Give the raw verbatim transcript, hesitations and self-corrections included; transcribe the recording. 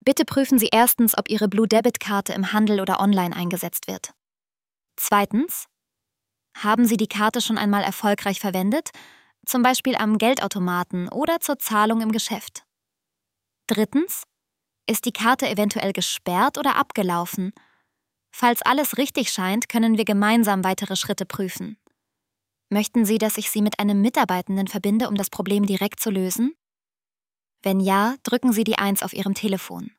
Bitte prüfen Sie erstens, ob Ihre Blue-Debit-Karte im Handel oder online eingesetzt wird. Zweitens, haben Sie die Karte schon einmal erfolgreich verwendet, zum Beispiel am Geldautomaten oder zur Zahlung im Geschäft? Drittens, ist die Karte eventuell gesperrt oder abgelaufen? Falls alles richtig scheint, können wir gemeinsam weitere Schritte prüfen. Möchten Sie, dass ich Sie mit einem Mitarbeitenden verbinde, um das Problem direkt zu lösen? Wenn ja, drücken Sie die eins auf Ihrem Telefon.